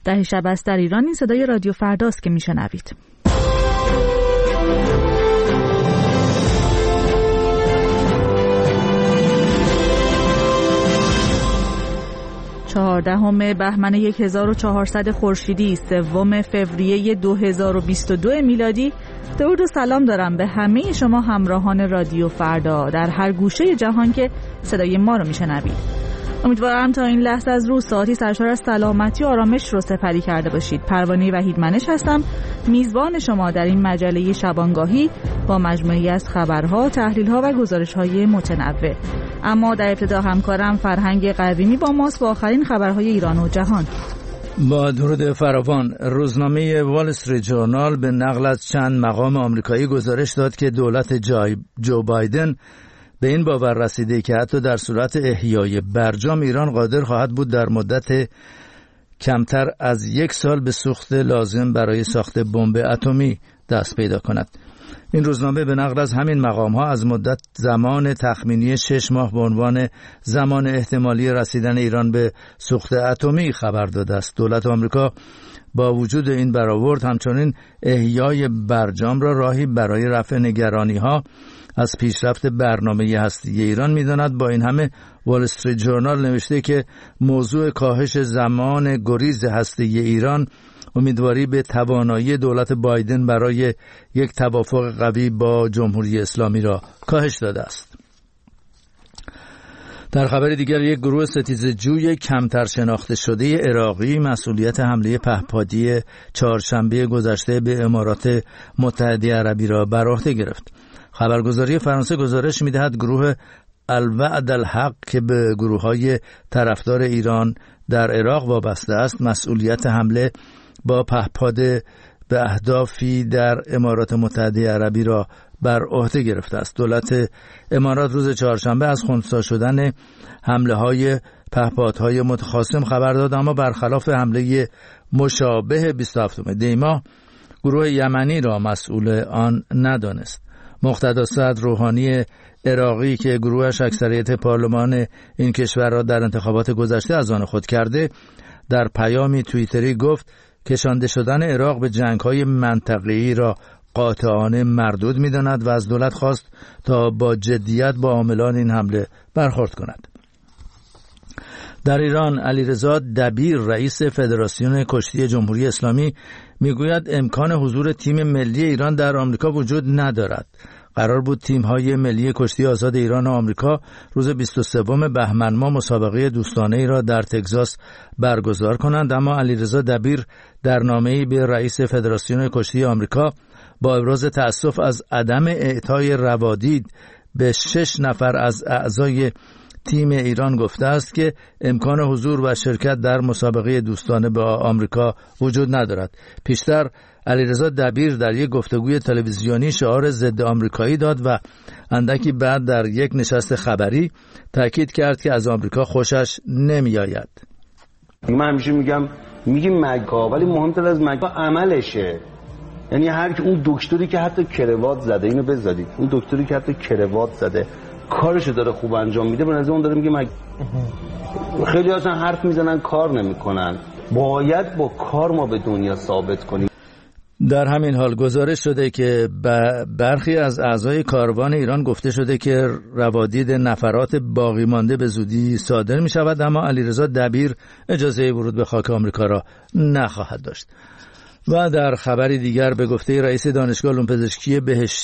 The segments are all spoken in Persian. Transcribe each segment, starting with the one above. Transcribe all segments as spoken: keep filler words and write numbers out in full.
ده شب است در ایران. این صدای رادیو فرداست که میشنوید. چهاردهم بهمن هزار و چهارصد خورشیدی، سوم فوریه دو هزار و بیست و دو میلادی. درود و سلام دارم به همه شما همراهان رادیو فردا در هر گوشه جهان که صدای ما رو میشنوید. امیدوارم تا این لحظه از روز ساعتی سرشار از سلامتی و آرامش رو سپری کرده باشید. پروانه وحید منش هستم، میزبان شما در این مجله شبانگاهی با مجموعی از خبرها، تحلیل‌ها و گزارش‌های متنوع. اما در ابتدا همکارم فرهنگ قویمی با ماست با آخرین خبرهای ایران و جهان. با درود فراوان، روزنامه وال استریت ژورنال به نقل از چند مقام آمریکایی گزارش داد که دولت جای جو بایدن به این باور رسیده که حتی در صورت احیای برجام ایران قادر خواهد بود در مدت کمتر از یک سال به سوخت لازم برای ساخت بمب اتمی دست پیدا کند. این روزنامه به نقل از همین مقام ها از مدت زمان تخمینی شش ماه به عنوان زمان احتمالی رسیدن ایران به سوخت اتمی خبر داده است. دولت آمریکا با وجود این برآورد همچنین احیای برجام را راهی برای رفع نگرانی ها از پیشرفت برنامه هستی ایران می‌داند. با این همه وال استریت ژورنال نوشته که موضوع کاهش زمان گریز هستی ایران امیدواری به توانایی دولت بایدن برای یک توافق قوی با جمهوری اسلامی را کاهش داده است. در خبر دیگر، یک گروه ستیزجوی کمتر شناخته شده عراقی مسئولیت حمله پهپادی چهارشنبه گذشته به امارات متحده عربی را بر عهده گرفت. خبرگزاری فرانسه گزارش می‌دهد گروه الوعد الحق که به گروه‌های طرفدار ایران در عراق وابسته است مسئولیت حمله با پهپاد به اهدافی در امارات متحده عربی را بر عهده گرفته است. دولت امارات روز چهارشنبه از خنثی شدن حمله‌های پهپادهای متخاصم خبر داد، اما برخلاف حمله مشابه بیست و هفتم دی ماه گروه یمنی را مسئول آن ندانست. مقتدا صدر روحانی عراقی که گروهش اکثریت پارلمان این کشور را در انتخابات گذشته از آن خود کرده، در پیامی توییتری گفت کشانده شدن عراق به جنگ‌های منطقه‌ای را قاطعانه مردود می‌داند و از دولت خواست تا با جدیت با عاملان این حمله برخورد کند. در ایران، علیرضا دبیر رئیس فدراسیون کشتی جمهوری اسلامی میگوید امکان حضور تیم ملی ایران در آمریکا وجود ندارد. قرار بود تیم‌های ملی کشتی آزاد ایران و آمریکا روز بیست و سوم بهمن ماه مسابقه دوستانه ای را در تگزاس برگزار کنند، اما علیرضا دبیر در نامه‌ای به رئیس فدراسیون کشتی آمریکا با ابراز تأسف از عدم اعطای روادید به شش نفر از اعضای تیم ایران گفته است که امکان حضور و شرکت در مسابقه دوستانه با آمریکا وجود ندارد. پیشتر علیرضا دبیر در یک گفتگوی تلویزیونی شعار ضد آمریکایی داد و اندکی بعد در یک نشست خبری تاکید کرد که از آمریکا خوشش نمیآید. من همیشه میگم میگیم مگا، ولی مهمتر از مگا عملشه. یعنی هر کی اون دکتری که حتی کروات زده، اینو بذارید، اون دکتری که حتی کروات زده کارشو داره خوب انجام میده، به نظر اون داره میگه مگ... خیلی اصلا حرف میزنن کار نمیکنن. باید با کار ما به دنیا ثابت کنیم. در همین حال گزارش شده که برخی از اعضای کاروان ایران گفته شده که روادید نفرات باقی مانده به زودی صادر می شود، اما علیرضا دبیر اجازه ورود به خاک آمریکا را نخواهد داشت. و در خبری دیگر به گفته رئیس دانشگاه علوم پزشکی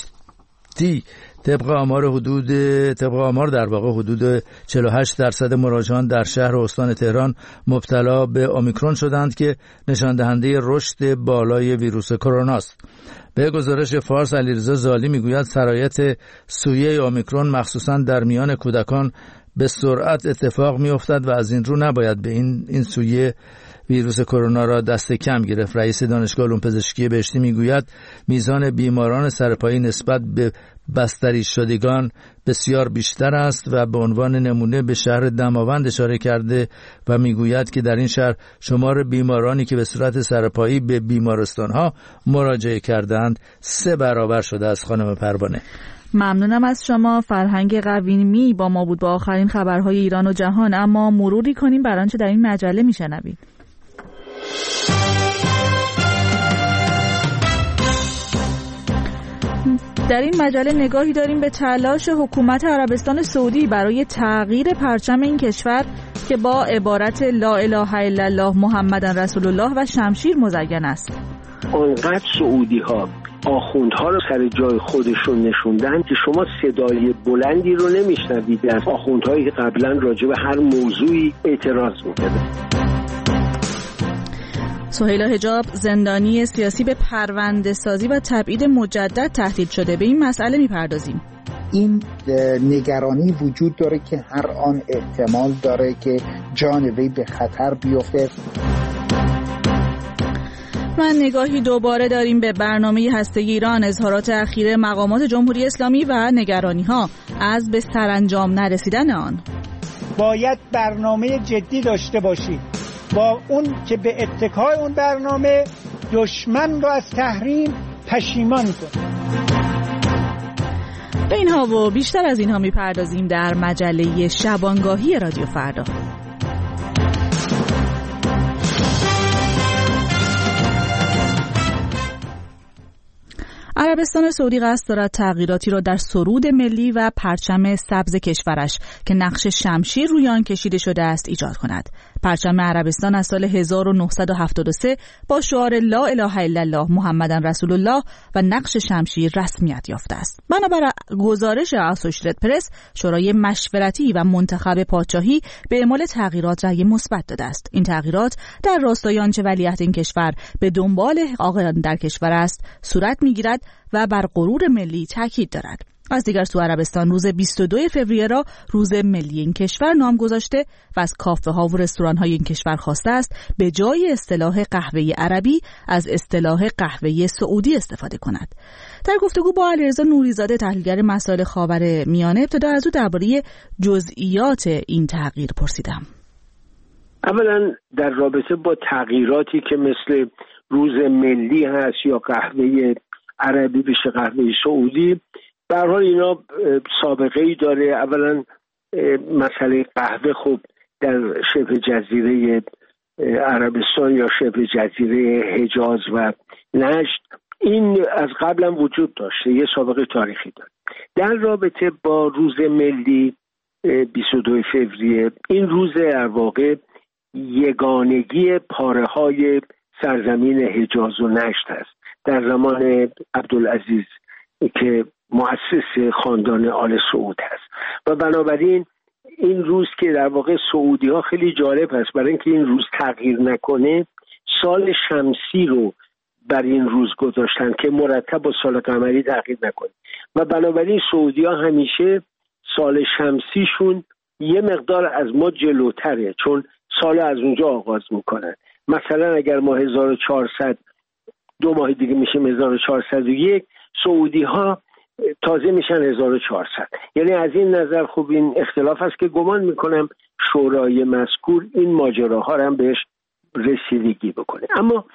بهشتی طبق آمار حدود طبق آمار در واقع حدود چهل و هشت درصد مراجعان در شهر و استان تهران مبتلا به اومیکرون شدند که نشان دهنده رشد بالای ویروس کرونا است. به گزارش فارس، علیرضا زالی میگوید سرایت سویه اومیکرون مخصوصا در میان کودکان به سرعت اتفاق میافتد و از این رو نباید به این این سویه ویروس کرونا را دست کم گرفت. رئیس دانشگاه علوم پزشکی بهشتی میگوید میزان بیماران سرپایی نسبت به بستری شدگان بسیار بیشتر است و به عنوان نمونه به شهر دماوند اشاره کرده و میگوید که در این شهر شمار بیمارانی که به صورت سرپایی به بیمارستانها مراجعه کردند سه برابر شده است. خانم پروانه، ممنونم از شما. فرهنگ قویمی با ما بود با آخرین خبرهای ایران و جهان. اما مروری کنیم بر آنچه در این مجله میشنوید. در این مجله نگاهی داریم به تلاش حکومت عربستان سعودی برای تغییر پرچم این کشور که با عبارت لا اله الا الله محمد رسول الله و شمشیر مزین است. آنقدر سعودی ها آخوندها رو سر جای خودشون نشوندن که شما صدای بلندی رو نمیشنوید از آخوندهایی که قبلا راجع به هر موضوعی اعتراض میکردن. سهیلا حجاب، زندانی سیاسی، به پرونده سازی و تبعید مجدد تهدید شده. به این مسئله میپردازیم. این نگرانی وجود داره که هر آن احتمال داره که جان وی به خطر بیفته. و نگاهی دوباره داریم به برنامه هسته‌ای ایران، اظهارات اخیر مقامات جمهوری اسلامی و نگرانی‌ها از به سرانجام نرسیدن آن. باید برنامه جدی داشته باشید با اون که به اتکای اون برنامه دشمن رو از تحریم پشیمان کنه. به اینها و بیشتر از اینها میپردازیم در مجله شبانگاهی رادیو فردا. عربستان سعودی قصد دارد تغییراتی را در سرود ملی و پرچم سبز کشورش که نقش شمشیر روی آن کشیده شده است ایجاد کند. پرچم عربستان از سال هزار و نهصد و هفتاد و سه با شعار لا اله الا الله محمد رسول الله و نقش شمشیر رسمیت یافته است. بنابر گزارش اسوشییتد پرس، شورای مشورتی و منتخب پادشاهی به اعمال تغییرات رأی مثبت داده است. این تغییرات در راستای آنچه ولیعهد این کشور به دنبال آقایان در کشور است صورت می‌گیرد و بر غرور ملی تاکید دارد. از دیگر سو عربستان روز بیست و دوم فوریه را روز ملی این کشور نام گذاشته و از کافه ها و رستوران های این کشور خواسته است به جای اصطلاح قهوه عربی از اصطلاح قهوه سعودی استفاده کند. در گفتگو با علیرضا نوریزاده، تحلیلگر مسائل خاورمیانه، ابتدا از او درباره جزئیات این تغییر پرسیدم. اولا در رابطه با تغییراتی که مثل روز ملی هست یا قهوه عربی بشه قهوه سعودی، به هر حال اینا سابقه ای داره. اولا مسئله قهوه خب در شبه جزیره عربستان یا شبه جزیره حجاز و نجد این از قبل هم وجود داشته، یه سابقه تاریخی داره. در رابطه با روز ملی بیست و دوم فوریه، این روز در واقع یگانگی پاره های سرزمین حجاز و نجد است. در زمان عبدالعزیز که مؤسس خاندان آل سعود هست و بنابراین این روز که در واقع سعودی ها خیلی جالب هست، برای اینکه این روز تغییر نکنه سال شمسی رو بر این روز گذاشتن که مرتب با سال قمری تغییر نکنه و بنابراین سعودی ها همیشه سال شمسیشون یه مقدار از ما جلوتره، چون سال از اونجا آغاز میکنن. مثلا اگر ما هزار و چهارصد دو ماه دیگه میشیم هزار و چهارصد و یک، سعودی ها تازه میشن هزار و چهارصد. یعنی از این نظر خوب این اختلاف است که گمان میکنم شورای مذکور این ماجراها رو هم بهش رسیدگی بکنه. اما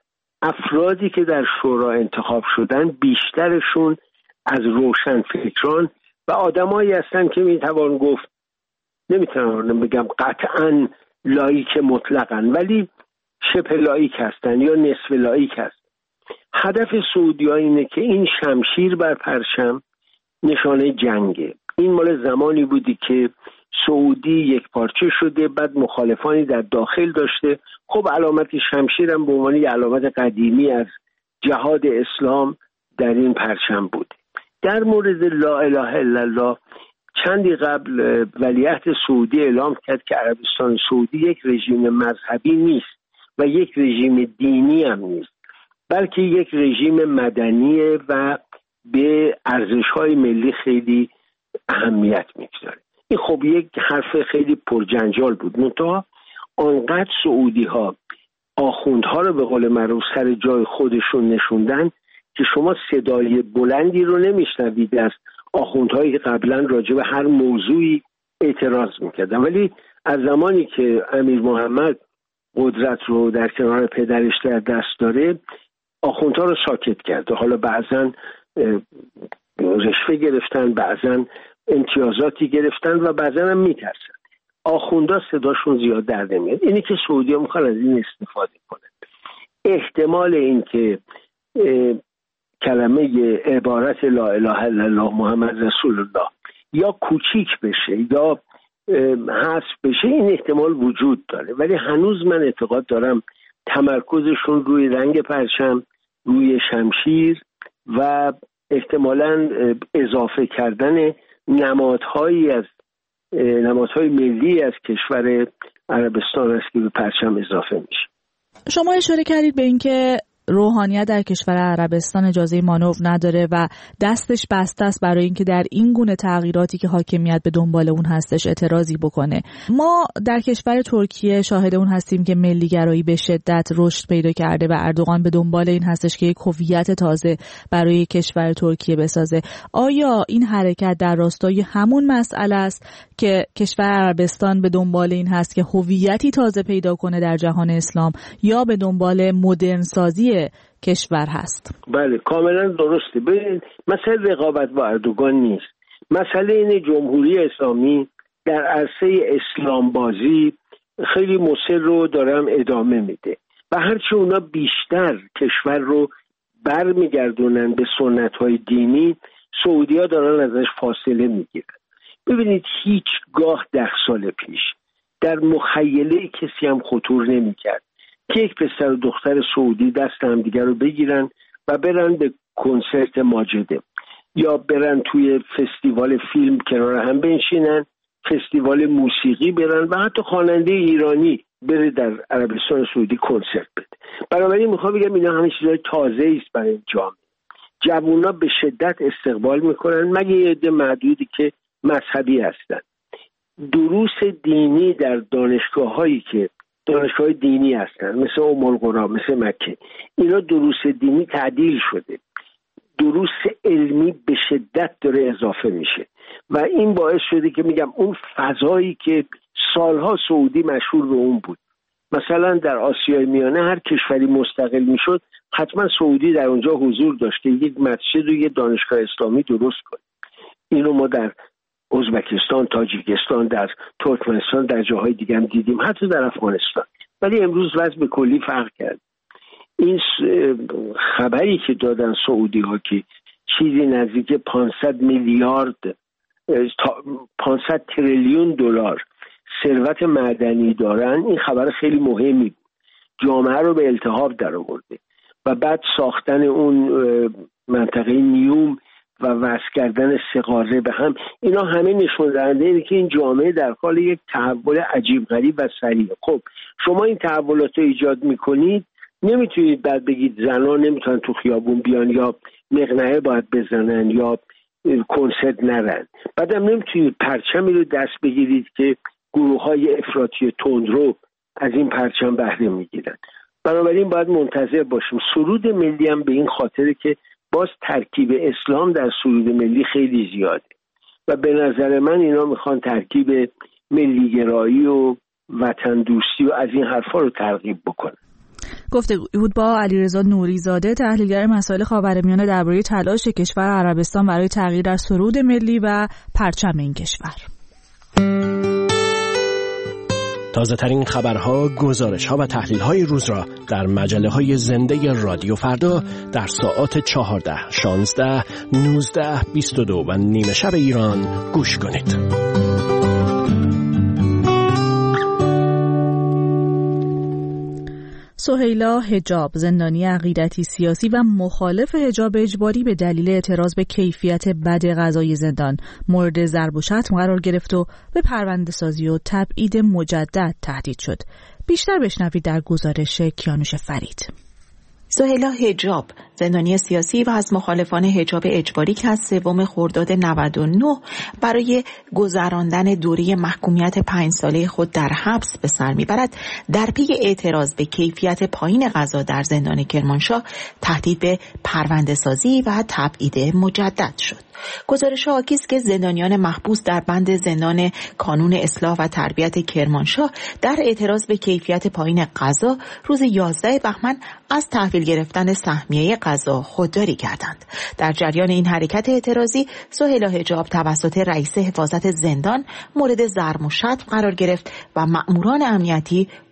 افرادی که در شورا انتخاب شدن بیشترشون از روشن فکران و آدمایی هستن که میتوان گفت، نمیتونم بگم قطعا لایک مطلقاً، ولی شبه لایک هستن یا نصف لایک هستن. هدف سعودی ها اینه که این شمشیر بر پرچم نشانه جنگه. این مال زمانی بودی که سعودی یک پارچه شده، بعد مخالفانی در داخل داشته. خب علامت شمشیر هم به عنوان یک علامت قدیمی از جهاد اسلام در این پرچم بود. در مورد لا اله الا الله چندی قبل ولیعهد سعودی اعلام کرد که عربستان سعودی یک رژیم مذهبی نیست و یک رژیم دینی هم نیست، بلکه یک رژیم مدنی و به ارزش‌های ملی خیلی اهمیت می‌گذاره. این خب یک حرف خیلی پرجنجال بود، منتها آنقدر سعودی‌ها آخوندها رو به قول معروف سر جای خودشون نشوندن که شما صدای بلندی رو نمیشنوید از آخوندهایی که قبلا راجع به هر موضوعی اعتراض میکردن. ولی از زمانی که امیر محمد قدرت رو در کنار پدرش در دست داره، آخوندها رو ساکت کرده. حالا بعضا رشوه گرفتن، بعضا امتیازاتی گرفتن و بعضا هم میترسن. آخوندها صداشون زیاد در نمیاد. اینی که سعودی ها میخوان از این استفاده کنن. احتمال این که کلمه عبارت لا اله الا الله محمد رسول الله یا کوچیک بشه یا حذف بشه این احتمال وجود داره، ولی هنوز من اعتقاد دارم تمرکزشون روی رنگ پرچم، روی شمشیر و احتمالاً اضافه کردن نمادهایی از نمادهای ملی از کشور عربستان است که به پرچم اضافه میشه. شما اشاره کردید به اینکه روحانیت در کشور عربستان اجازه مانور نداره و دستش بسته است برای اینکه در این گونه تغییراتی که حاکمیت به دنبال اون هستش اعتراضی بکنه. ما در کشور ترکیه شاهد اون هستیم که ملیگرایی به شدت رشد پیدا کرده و اردوغان به دنبال این هستش که یک هویت تازه برای کشور ترکیه بسازه. آیا این حرکت در راستای همون مسئله است که کشور عربستان به دنبال این هست که هویتی تازه پیدا کنه در جهان اسلام یا به دنبال مدرن سازی کشور هست؟ بله کاملا درسته. ببینید مسئله رقابت با اردوغان نیست، مسئله این جمهوری اسلامی در عرصه اسلام بازی خیلی مصر رو دارم ادامه میده و هرچی اونا بیشتر کشور رو برمیگردونن به سنت های دینی، سعودی ها دارن ازش فاصله میگیرن. ببینید هیچگاه ده سال پیش در مخیله کسی هم خطور نمیکرد که یک پسر و دختر سعودی دست هم دیگر رو بگیرن و برن به کنسرت ماجده یا برن توی فستیوال فیلم کنار هم بنشینن، فستیوال موسیقی برن و حتی خواننده ایرانی بره در عربستان سعودی کنسرت بده. بنابراین میخوام بگم اینا همه چیزای تازه است برای جامعه. جوونا به شدت استقبال میکنن مگه یه عده معدودی که مذهبی هستن. دروس دینی در دانشگاه هایی که دانشگاه دینی هستن مثل ام القری مثل مکه، اینا دروس دینی تعدیل شده، دروس علمی به شدت داره اضافه میشه و این باعث شده که میگم اون فضایی که سالها سعودی مشهور به اون بود، مثلا در آسیای میانه هر کشوری مستقل میشد حتما سعودی در اونجا حضور داشته، یک مسجد و یک دانشگاه اسلامی درست کنه. اینو ما در ازبکستان، تاجیکستان، در ترکمنستان، در جاهای دیگه هم دیدیم، حتی در افغانستان. ولی امروز وضع به کلی فرق کرد. این خبری که دادن سعودی ها که چیزی نزدیک پانصد میلیارد پانصد تریلیون دلار ثروت معدنی دارن، این خبر خیلی مهمی بود. جامعه رو به التهاب در آورده و بعد ساختن اون منطقه نیوم و وصل کردن سه قاره به هم، اینا همه نشون دهنده اینه که این جامعه در حال یک تحول عجیب غریب و سریع. خب شما این تحولات رو ایجاد میکنید، نمیتونید بعد بگید زنان نمیتونن تو خیابون بیان یا مقنعه باید بزنن یا کنسرت نرن. بعدم نمیتونید پرچمی رو دست بگیرید که گروه های افراطی تندرو از این پرچم بهره میگیرن. بنابراین باید منتظر باشیم. سرود ملی هم به این خاطره که باز ترکیب اسلام در سرود ملی خیلی زیاده و به نظر من اینا میخوان ترکیب ملیگرایی و وطن دوستی و از این حرفا رو ترغیب بکنن. گفتگو بود با علیرضا نوریزاده، تحلیلگر مسائل خاورمیانه، درباره تلاش کشور عربستان برای تغییر در سرود ملی و پرچم این کشور. تازه ترین خبرها، گزارش‌ها و تحلیل‌های روز را در مجله‌های زنده رادیو فردا در ساعات چهارده، شانزده، نوزده، بیست و دو و نیمه شب ایران گوش کنید. سهیلا حجاب، زندانی عقیدتی سیاسی و مخالف حجاب اجباری، به دلیل اعتراض به کیفیت بد غذای زندان مورد ضرب و شتم قرار گرفت و به پرونده سازی و تبعید مجدد تهدید شد. بیشتر بشنوید در گزارش کیانوش فرید. سهیلا حجاب، زندانی سیاسی و از مخالفان حجاب اجباری که از سوم خرداد نود و نه برای گذراندن دوره محکومیت پنج ساله خود در حبس به سر میبرد، در پی اعتراض به کیفیت پایین غذا در زندان کرمانشاه تهدید به پرونده سازی و تبعید مجدد شد. گزارش حاکی است که زندانیان محبوس در بند زندان کانون اصلاح و تربیت کرمانشاه در اعتراض به کیفیت پایین غذا روز یازده بهمن از تحویل گرفتن سهمیه غذا خودداری کردند. در جریان این حرکت اعتراضی، سهیلا حجاب توسط رئیس حفاظت زندان مورد ضرب و شتم قرار گرفت و مأموران امنیتی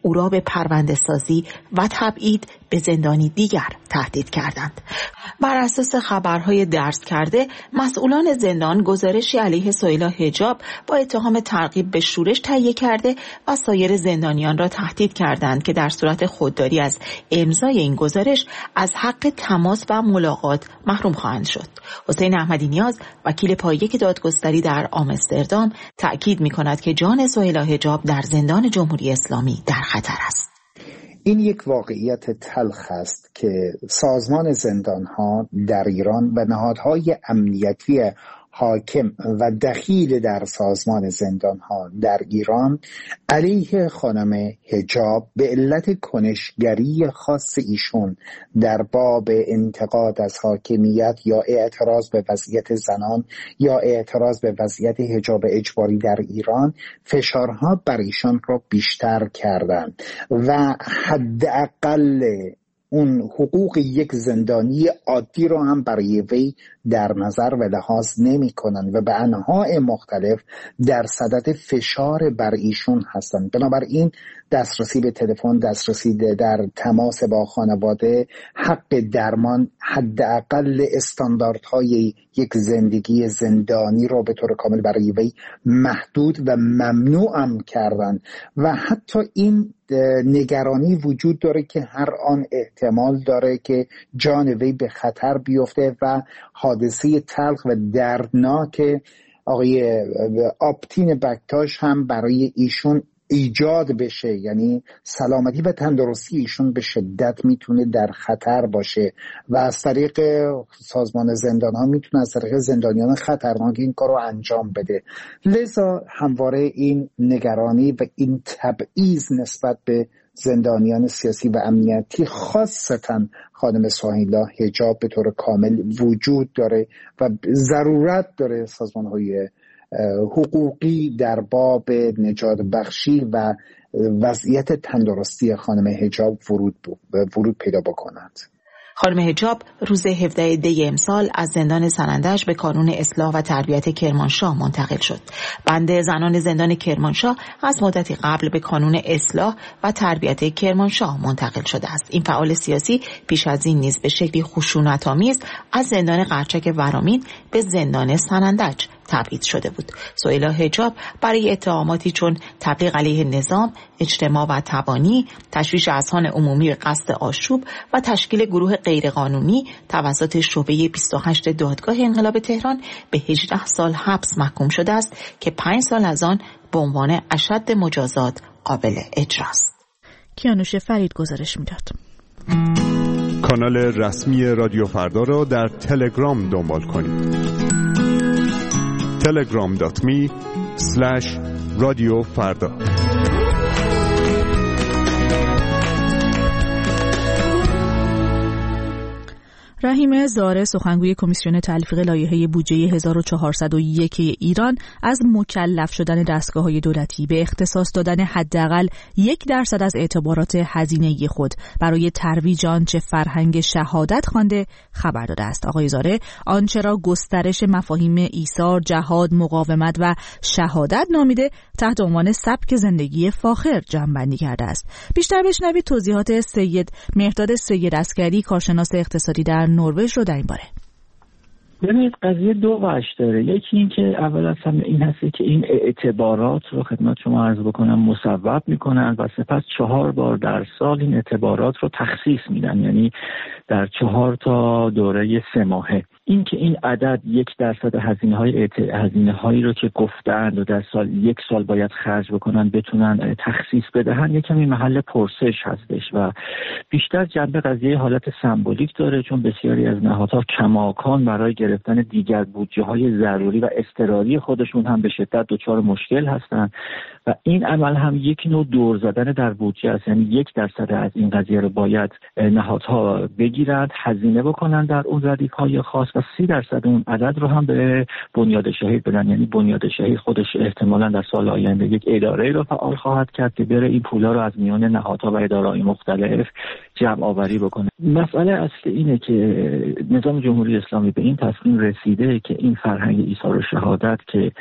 او را به پرونده سازی و تبعید به زندانی دیگر تهدید کردند. بر اساس خبرهای درز کرده، مسئولان زندان گزارشی علیه سهیلا حجاب با اتهام ترغیب به شورش تهیه کرده و سایر زندانیان را تهدید کردند که در صورت خودداری از امضای این گزارش از حق تماس و ملاقات محروم خواهند شد. حسین احمدی نیاز، وکیل پایه دادگستری در آمستردام، تأکید می‌کند که جان سهیلا حجاب در زندان جمهوری اسلامی در خطر است. این یک واقعیت تلخ است که سازمان زندان‌ها در ایران و نهادهای امنیتی حاکم و دخیل در سازمان زندان‌ها در ایران علیه خانم حجاب به علت کنشگری خاص ایشون در باب انتقاد از حاکمیت یا اعتراض به وضعیت زنان یا اعتراض به وضعیت حجاب اجباری در ایران فشارها بر ایشان را بیشتر کردند و حداقل اون حقوق یک زندانی عادی رو هم برای وی در نظر و لحاظ نمی کنن و به انواع مختلف در صدد فشار بر ایشون هستن. بنابراین دسترسی به تلفن، دسترسی در تماس با خانواده، حق درمان، حداقل استانداردهای یک زندگی زندانی را به طور کامل برای وی محدود و ممنوع هم کردن و حتی این نگرانی وجود داره که هر آن احتمال داره که جان وی به خطر بیفته و حادثه تلخ و دردناک آقای آبتین بکتاش هم برای ایشون ایجاد بشه، یعنی سلامتی و تندرستی ایشون به شدت میتونه در خطر باشه و از طریق سازمان زندان ها میتونه از طریق زندانیان خطرناک این کار رو انجام بده. لذا همواره این نگرانی و این تبعیض نسبت به زندانیان سیاسی و امنیتی خاصتا خانم سهیلا حجاب به طور کامل وجود داره و ضرورت داره سازمان های حقوقی در باب نجات بخشی و وضعیت تندرستی خانم حجاب ورود ورود پیدا بکنند. خانم حجاب روز هفدهم دی امسال از زندان سنندج به کانون اصلاح و تربیت کرمانشاه منتقل شد. بند زنان زندان کرمانشاه از مدتی قبل به کانون اصلاح و تربیت کرمانشاه منتقل شده است. این فعال سیاسی پیش از این نیز به شکلی خشونت‌آمیز از زندان قرچک ورامین به زندان سنندج تبعید شده بود. سهیلا حجاب برای اتهاماتی چون تبلیغ علیه نظام، اجتماع و تبانی، تشویش اذهان عمومی به قصد آشوب و تشکیل گروه غیرقانونی توسط شعبه بیست و هشت دادگاه انقلاب تهران به هجده سال حبس محکوم شده است که پنج سال از آن به عنوان اشد مجازات قابل اجراست. کیانوش فرید گزارش میداد. کانال رسمی رادیو فردا را در تلگرام دنبال کنید. تلگرام دات می اسلش رادیو فردا. رحیم زاره، سخنگوی کمیسیون تلفیق لایحه بودجه هزار و چهارصد و یک ایران، از مکلف شدن دستگاه‌های دولتی به اختصاص دادن حداقل یک درصد از اعتبارات هزینه‌ای خود برای ترویج آنچه فرهنگ شهادت خوانده خبر داده است. آقای زاره آنچه را گسترش مفاهیم ایثار، جهاد، مقاومت و شهادت نامیده تحت عنوان سبک زندگی فاخر جمع‌بندی کرده است. بیشتر بشنوید توضیحات سید مهرداد سید عسکری، کارشناس اقتصادی در نروژ رو در این باره. ببینید قضیه دو وجه داره. یکی این که اول از همه این هست که این اعتبارات رو خدمت شما عرض بکنم مصوب میکنن و سپس چهار بار در سال این اعتبارات رو تخصیص میدن، یعنی در چهار تا دوره سه ماهه. این که این عدد یک درصد هزینه های هزینه هایی رو که گفتند و در سال یک سال باید خرج بکنن بتونن تخصیص بدهن یک کمی محل پرسش هستش و بیشتر جنبه قضیه حالت سمبولیک داره، چون بسیاری از نهادها کماکان برای گرفتن دیگر بودجه های ضروری و اضطراری خودشون هم به شدت دچار مشکل هستن و این عمل هم یک نوع دور زدن در بودجه است، یعنی یک درصد از این قضیه رو باید نهادها بگیرند، هزینه بکنن در اون ردیف‌های خاص و سی درصد اون عدد رو هم به بنیاد شهید بدن. یعنی بنیاد شهید خودش احتمالاً در سال آینده یک اداره رو فعال خواهد کرد که بره این پولا رو از میان نهادها و اداره‌های مختلف جمع آوری بکنه. مسئله اصلی اینه که نظام جمهوری اسلامی به این تصمیم رسیده که این فرهنگ ایثار و شهادت که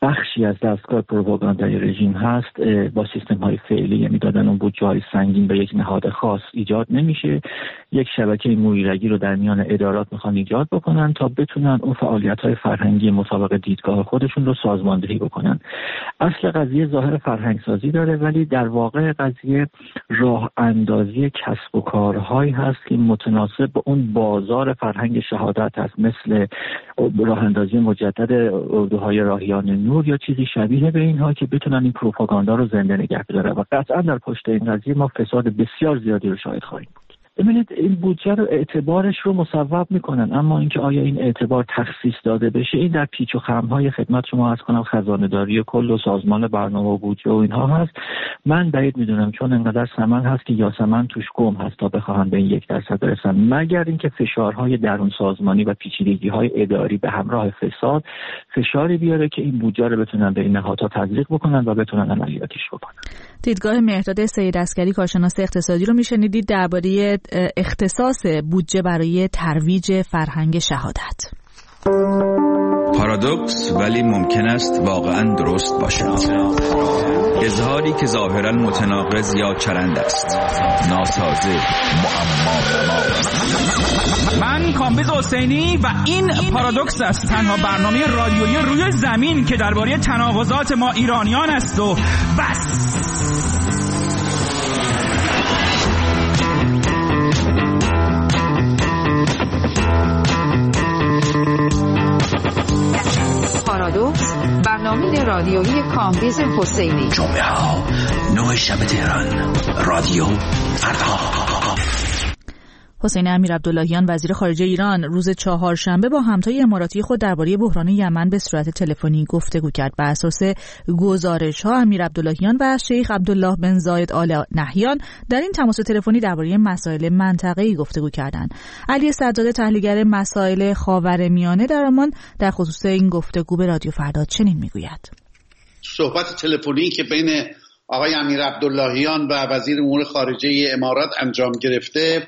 بخشی از دستگاه پروپاگاندای رژیم هست با سیستم های فعلی، یعنی دادن اون بودجه های سنگین به یک نهاد خاص ایجاد نمیشه. یک شبکه مویرگی رو در میان ادارات میخوان ایجاد بکنن تا بتونن اون فعالیت های فرهنگی مطابق دیدگاه خودشون رو سازماندهی بکنن. اصل قضیه ظاهر فرهنگ سازی داره، ولی در واقع قضیه راه اندازی کسب و کارهایی هست که متناسب با اون بازار فرهنگ شهادت هست، مثل راه اندازی مجدد اردوهای راهیان نور یا چیزی شبیه به اینها که بتونن این پروپاگاندا رو زنده نگه دارن و قطعا در پشت این قضیه ما فساد بسیار زیادی رو شاهد خواهیم بود. ببینید این بودجه رو اعتبارش رو مصوب میکنن، اما اینکه آیا این اعتبار تخصیص داده بشه، این در پیچ و خم‌های خدمت شما عرض کنم خزانه داری کل و سازمان برنامه و بودجه و اینها هست. من بعید میدونم، چون انقدر ثمن هست که یاسمن توش گم هست تا بخواهن به این یک درصد برسن، مگر اینکه فشارهای درون سازمانی و پیچیدگی‌های اداری به همراه فساد فشاری بیاره که این بودجه رو بتونن به این نهادها تزریق بکنن و بتونن عملیاتش بکنن. دیدگاه مهرداد سید عسکری کارشناس اقتصادی رو میشنیدید درباره اختصاص بودجه برای ترویج فرهنگ شهادت. پارادوکس ولی ممکن است واقعا درست باشد. اظهاری که ظاهرا متناقض یا چرند است، ناسازه، معما نما. من کامبیز حسینی و این پارادوکس است، تنها برنامه رادیویی روی زمین که درباره تناقضات ما ایرانیان است و بس. پارادوکس، برنامه رادیویی کامبیز حسینی. جمعه ها نه شب تهران، رادیو فردا. حسین امیر عبداللهیان وزیر خارجه ایران روز چهارشنبه با همتای اماراتی خود درباره بحران یمن به صورت تلفنی گفتگو کرد. بر اساس گزارش‌ها امیر عبداللهیان و شیخ عبدالله بن زاید آل نهیان در این تماس تلفنی درباره مسائل منطقه‌ای گفتگو کردند. علی سجاد تحلیلگر مسائل خاورمیانه در آلمان در خصوص این گفتگو به رادیو فردا چنین میگوید: صحبت تلفنی که بین آقای امیر عبداللهیان و وزیر امور خارجه امارات انجام گرفته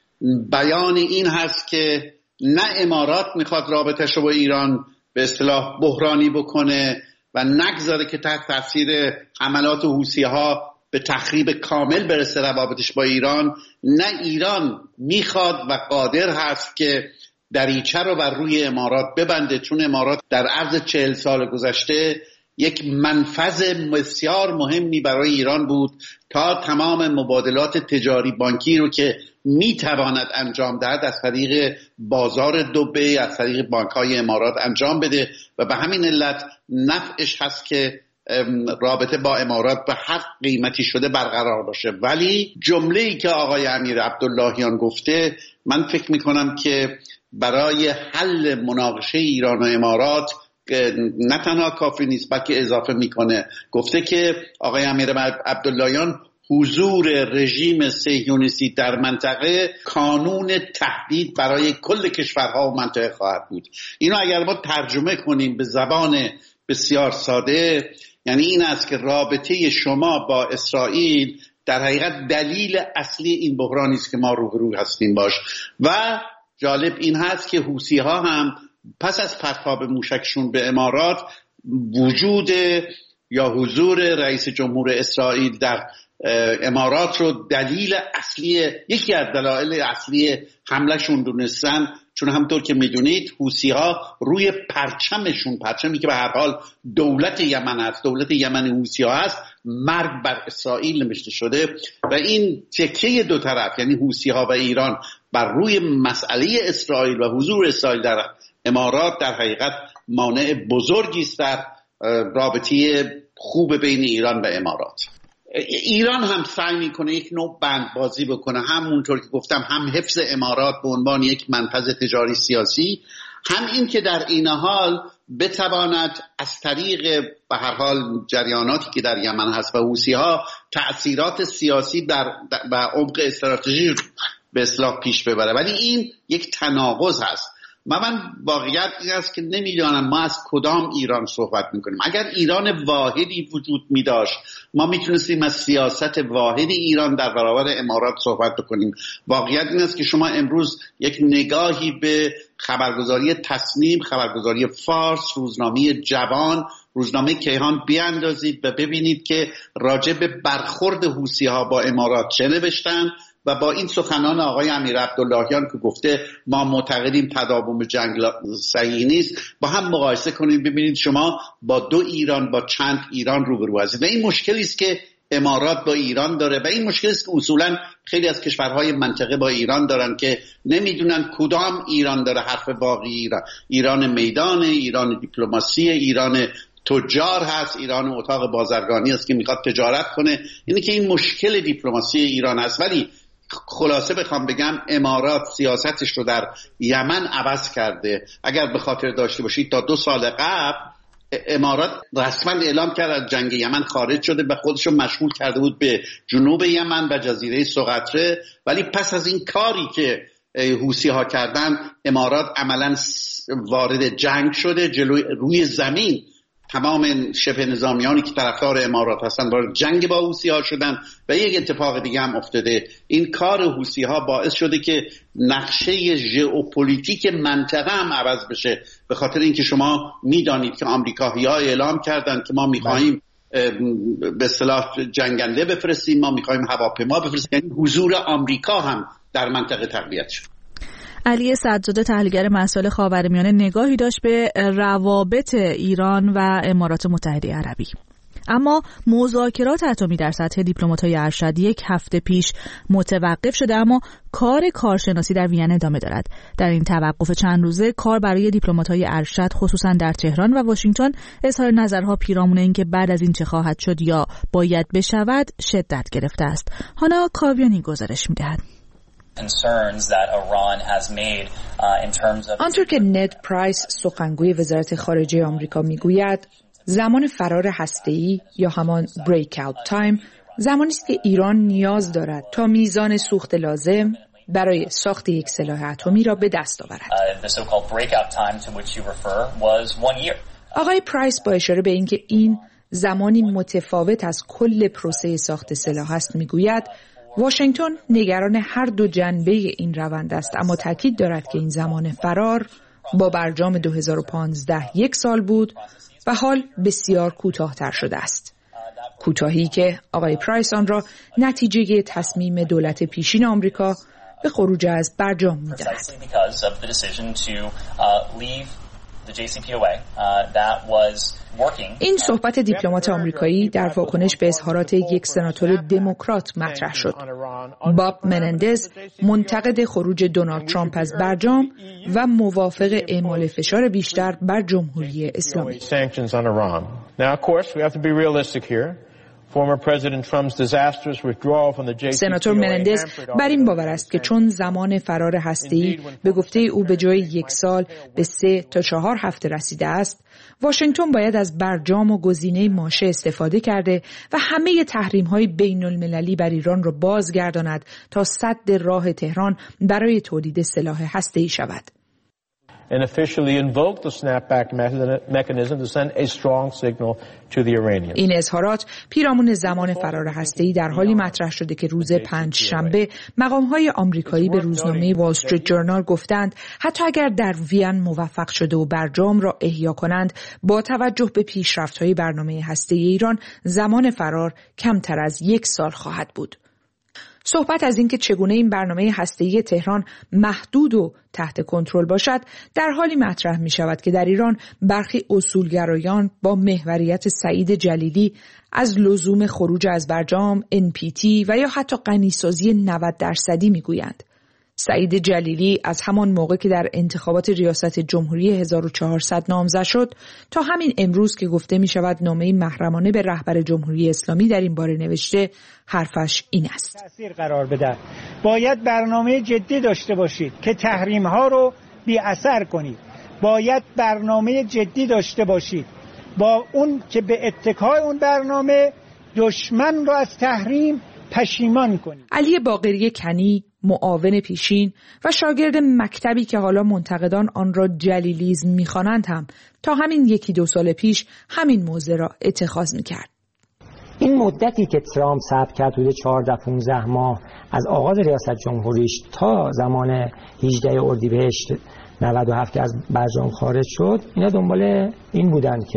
بیان این هست که نه امارات میخواد رابطه‌اش رو با ایران به اصطلاح بحرانی بکنه و نگذاره که تحت تاثیر حملات حوثی‌ها به تخریب کامل برسه روابطش با ایران، نه ایران میخواد و قادر هست که دریچه رو بر روی امارات ببنده، چون امارات در عرض چهل سال گذشته یک منفذ بسیار مهمی برای ایران بود تا تمام مبادلات تجاری بانکی رو که میتواند انجام دهد از طریق بازار دبی، از طریق بانک‌های امارات انجام بده و به همین علت نفعش هست که رابطه با امارات به هر قیمتی شده برقرار باشه. ولی جمله‌ای که آقای امیر عبداللهیان گفته، من فکر میکنم که برای حل مناقشه ایران و امارات نه تنها کافی نیست بلکه اضافه میکنه. گفته که آقای امیر عبداللهیان حضور رژیم صهیونیستی در منطقه کانون تهدید برای کل کشورها و منطقه خواهد بود. اینو اگر ما ترجمه کنیم به زبان بسیار ساده، یعنی این است که رابطه شما با اسرائیل در حقیقت دلیل اصلی این بحرانی است که ما روبرو هستیم باش. و جالب این هست که حوثی‌ها هم پس از پرتاب موشکشون به امارات وجود یا حضور رئیس جمهور اسرائیل در امارات رو دلیل اصلی، یکی از دلایل اصلی حملهشون دونستن، چون همطور که میدونید حوثی‌ها روی پرچمشون، پرچمی که به هر حال دولت یمن است، دولت یمن حوثی‌ها هست، مرگ بر اسرائیل نوشته شده و این تکیه دو طرف یعنی حوثی‌ها و ایران بر روی مسئله اسرائیل و حضور اسرائیل در امارات در حقیقت مانع بزرگی است در رابطه خوب بین ایران و امارات. ایران هم سعی میکنه یک نوع بندبازی بکنه، همونطور که گفتم، هم حفظ امارات به عنوان یک منفذ تجاری سیاسی، هم این که در این حال بتواند از طریق به هر حال جریاناتی که در یمن هست و حوثی‌ها تأثیرات سیاسی در و عمق استراتژی به اصلاح پیش ببره. ولی این یک تناقض هست. من, من واقعیت این است که نمیدانم ما از کدام ایران صحبت میکنیم. اگر ایران واحدی وجود میداشت ما میتونستیم از سیاست واحد ایران در برابر امارات صحبت بکنیم. واقعیت این است که شما امروز یک نگاهی به خبرگزاری تصنیم، خبرگزاری فارس، روزنامه جوان روزنامه کیهان بیاندازید و ببینید که راجع به برخورد حوثی‌ها با امارات چه نوشتن و با این سخنان آقای امیر عبداللهیان که گفته ما معتقدیم تداوم جنگ صحیح نیست با هم مقایسه کنید، ببینید شما با دو ایران، با چند ایران روبرو هستید. و این مشکلی است که امارات با ایران داره و این مشکلی است که اصولا خیلی از کشورهای منطقه با ایران دارن که نمیدونن کدام ایران داره حرف واقعی ایران ایران میدان، ایران دیپلماسی، ایران تجار هست، ایران اتاق بازرگانی است که میخواد تجارت کنه. اینی که این مشکل دیپلماسی ایران هست. ولی خلاصه بخوام بگم امارات سیاستش رو در یمن عوض کرده. اگر به خاطر داشته باشید تا دو سال قبل امارات رسما اعلام کرد از جنگ یمن خارج شده و خودش رو مشغول کرده بود به جنوب یمن و جزیره سقطره. ولی پس از این کاری که حوثی ها کردن امارات عملا وارد جنگ شده، جلوی روی زمین تمام شبه نظامیانی که طرفدار امارات هستن وارد جنگ با حوثی ها شدن. و یک اتفاق دیگه هم افتاده، این کار حوثی ها باعث شده که نقشه ژئوپلیتیک منطقه هم عوض بشه، به خاطر اینکه شما میدانید که آمریکایی‌ها اعلام کردن که ما می‌خوایم به اصطلاح جنگنده بفرستیم، ما می‌خوایم هواپیما بفرستیم، یعنی حضور آمریکا هم در منطقه تقویت شد. علی سجاده تحلیلگر مسائل خاورمیانه نگاهی داشت به روابط ایران و امارات متحده عربی. اما مذاکرات اتمی در سطح دیپلمات‌های ارشد یک هفته پیش متوقف شده، اما کار کارشناسی در وین ادامه دارد. در این توقف چند روزه کار برای دیپلمات‌های ارشد خصوصا در تهران و واشنگتن اظهار نظرها پیرامون اینکه بعد از این چه خواهد شد یا باید بشود شدت گرفته است. هانا کاویانی گزارش می‌دهد. آنطور که نed پرایس سخنگوی وزارت خارجه آمریکا میگوید، زمان فرار هسته‌ای یا همان بریک اوت تایم زمانی است که ایران نیاز دارد تا میزان سوخت لازم برای ساخت یک سلاح اتمی را به دست آورد. آقای پرایس با اشاره به اینکه این زمانی متفاوت از کل پروسه ساخت سلاح است میگوید واشنگتن نگران هر دو جنبه این روند است، اما تاکید دارد که این زمان فرار با برجام دو هزار و پانزده یک سال بود و حال بسیار کوتاه‌تر شده است. کوتاهی که آقای پرایس آن را نتیجه تصمیم دولت پیشین آمریکا به خروج از برجام می‌داند. این صحبت دیپلمات آمریکایی در واکنش به اظهارات یک سناتور دموکرات مطرح شد. باب منندز منتقد خروج دونالد ترامپ از برجام و موافق اعمال فشار بیشتر بر جمهوری اسلامی. سناتور منندز بر این باور است که چون زمان فرار هسته‌ای به گفته او به جای یک سال به سه تا چهار هفته رسیده است، واشنگتن باید از برجام و گزینه ماشه استفاده کرده و همه تحریم‌های بین‌المللی بر ایران را بازگرداند تا سد راه تهران برای تولید سلاح هسته‌ای شود. and officially invoke the snapback mechanism to send a strong signal to the Iranians. این اظهارات پیرامون زمان فرار هسته‌ای در حالی مطرح شده که روز پنج شنبه مقام‌های آمریکایی به روزنامه وال استریت جورنال گفتند حتی اگر در وین موفق شده و برجام را احیا کنند، با توجه به پیشرفت‌های برنامه هسته‌ای ایران زمان فرار کمتر از یک سال خواهد بود. صحبت از اینکه چگونه این برنامه هسته‌ای تهران محدود و تحت کنترل باشد در حالی مطرح می شود که در ایران برخی اصولگرایان با محوریت سعید جلیلی از لزوم خروج از برجام، ان پی تی و یا حتی غنیسازی نود درصدی می گویند. سعید جلیلی از همان موقع که در انتخابات ریاست جمهوری هزار و چهارصد نامزد شد تا همین امروز که گفته می شود نامه محرمانه به رهبر جمهوری اسلامی در این باره نوشته، حرفش این است: تأثیر قرار بده. باید برنامه جدی داشته باشید که تحریم ها رو بی اثر کنید. باید برنامه جدی داشته باشید با اون که به اتکای اون برنامه دشمن رو از تحریم پشیمان کنید. علی باقری کنی، معاون پیشین و شاگرد مکتبی که حالا منتقدان آن را جلیلیزم می‌خوانند هم تا همین یکی دو سال پیش همین موضع را اتخاذ می‌کرد. این مدتی که ترامپ صبر کرد حدود چهارده پانزده ماه از آغاز ریاست جمهوریش تا زمان هجدهم اردیبهشت نود و هفت که از برجام خارج شد، اینا دنبال این بودن که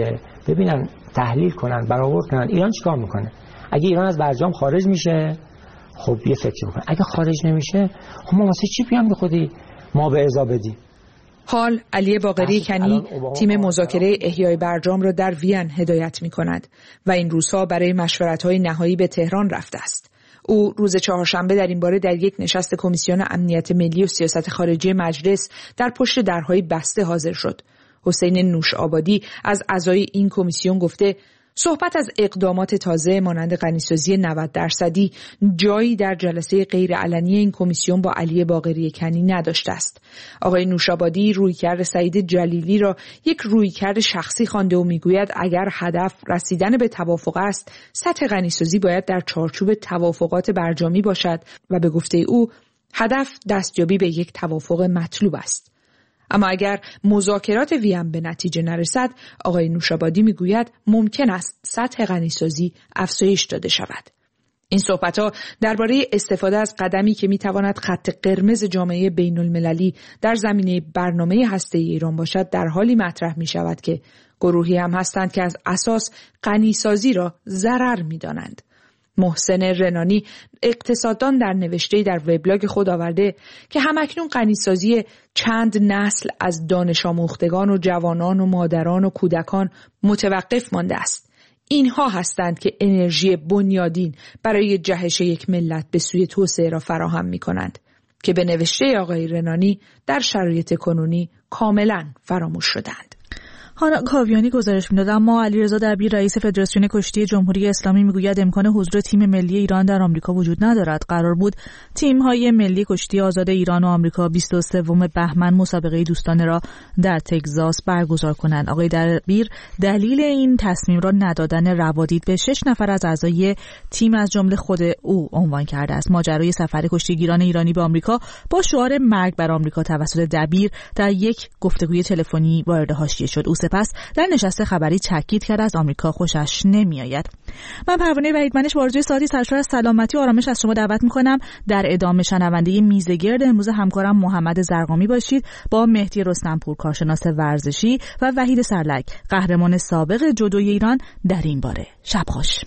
ببینن تحلیل کنن برآورد کنن ایران چیکار میکنه. اگه ایران از برجام خارج میشه خب یه فکر بکن، اگه خارج نمیشه خب ما واسه چی بیام به خودی ما به ارضا بدیم. حال علی باقری کنی تیم مذاکره احیای برجام را در وین هدایت می‌کند و این روزها برای مشورت‌های نهایی به تهران رفته است. او روز چهارشنبه در این باره در یک نشست کمیسیون امنیت ملی و سیاست خارجی مجلس در پشت درهای بسته حاضر شد. حسین نوش‌آبادی از اعضای این کمیسیون گفته صحبت از اقدامات تازه مانند غنیسازی نود درصدی جایی در جلسه غیرعلنی این کمیسیون با علی باقری کنی نداشته است. آقای نوش‌آبادی رویکرد سعید جلیلی را یک رویکرد شخصی خوانده و میگوید اگر هدف رسیدن به توافق است، سطح غنیسازی باید در چارچوب توافقات برجامی باشد و به گفته او هدف دستیابی به یک توافق مطلوب است. اما اگر مذاکرات وین به نتیجه نرسد، آقای نوش‌آبادی میگوید ممکن است سطح غنیسازی افزایش داده شود. این صحبت‌ها درباره استفاده از قدمی که میتواند خط قرمز جامعه بین‌المللی در زمینه برنامه هسته‌ای ایران باشد در حالی مطرح می‌شود که گروهی هم هستند که از اساس غنیسازی را ضرر می‌دانند. محسن رنانی اقتصاددان در نوشته‌ای در وبلاگ خود آورده که همکنون غنیسازی چند نسل از دانش آموختگان و جوانان و مادران و کودکان متوقف مانده است. اینها هستند که انرژی بنیادین برای جهش یک ملت به سوی توسعه را فراهم می‌کنند که به نوشته آقای رنانی در شرایط کنونی کاملاً فراموش شدند. هانا کاویانی گزارش می‌داد. اما علیرضا دبیر رئیس فدراسیون کشتی جمهوری اسلامی میگوید امکان حضور تیم ملی ایران در آمریکا وجود ندارد. قرار بود تیم‌های ملی کشتی آزاد ایران و آمریکا بیست و سوم بهمن مسابقه دوستانه را در تگزاس برگزار کنند. آقای دبیر دلیل این تصمیم را ندادن روادید به شش نفر از اعضای تیم از جمله خود او عنوان کرده است. ماجرای سفر کشتیگیران ایرانی به آمریکا با شعار مرگ بر آمریکا توسط دبیر در یک گفتگوی تلفنی وارد حاشیه شد. او سپس در نشست خبری تاکید کرد از آمریکا خوشش نمیآید. من پروانه وحیدمنش با آرزوی ساعتی سرشار از سلامتی و آرامش از شما دعوت میکنم در ادامه شنونده میزگرد امروز همکارم محمد زرقامی باشید با مهدی رستمپور کارشناس ورزشی و وحید سرلک قهرمان سابق جودوی ایران در این باره. شب خوش.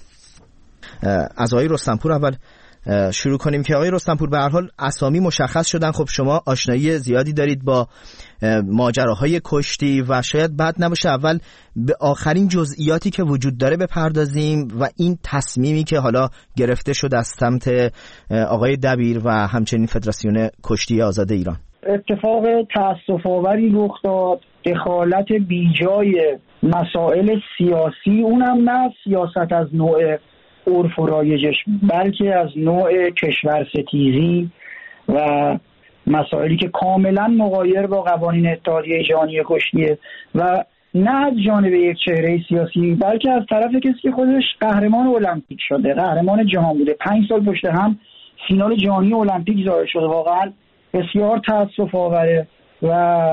از آقای رستمپور اول شروع کنیم که آقای رستمپور به هر حال اسامی مشخص شدن. خب شما آشنایی زیادی دارید با ماجراهای کشتی و شاید بد نباشه اول به آخرین جزئیاتی که وجود داره بپردازیم و این تصمیمی که حالا گرفته شد از سمت آقای دبیر و همچنین فدراسیون کشتی آزاد ایران. اتفاق تأسف آوری رخ داد، دخالت بیجای مسائل سیاسی، اونم نه سیاست از نوع عرف و رایجش بلکه از نوع کشورستیزی و مسائلی که کاملا مغایر با قوانین اتحادیه جهانی کشتیه و نه از جانب یک چهره سیاسی بلکه از طرف کسی که خودش قهرمان المپیک شده، قهرمان جهان بوده، پنج سال پشت هم فینال جهانی المپیک ظاهر شده. واقعا بسیار تأسف آوره و